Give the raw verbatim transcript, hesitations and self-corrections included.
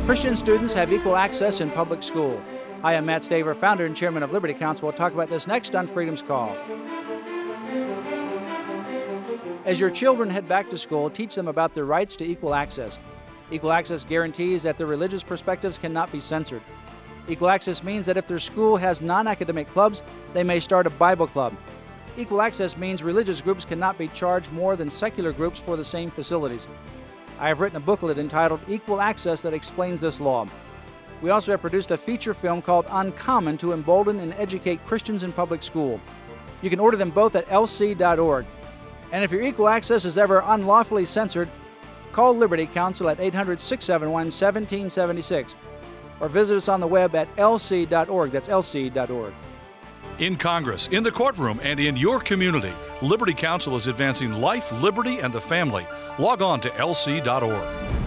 Christian students have equal access in public school. Hi, I'm Matt Staver, founder and chairman of Liberty Counsel. We'll talk about this next on Freedom's Call. As your children head back to school, teach them about their rights to equal access. Equal access guarantees that their religious perspectives cannot be censored. Equal access means that if their school has non-academic clubs, they may start a Bible club. Equal access means religious groups cannot be charged more than secular groups for the same facilities. I have written a booklet entitled Equal Access that explains this law. We also have produced a feature film called Uncommon to embolden and educate Christians in public school. You can order them both at L C dot org. And if your equal access is ever unlawfully censored, call Liberty Counsel at eight hundred, six seven one, one seven seven six or visit us on the web at L C dot org. That's L C dot org. In Congress, in the courtroom, and in your community, Liberty Counsel is advancing life, liberty, and the family. Log on to L C dot org.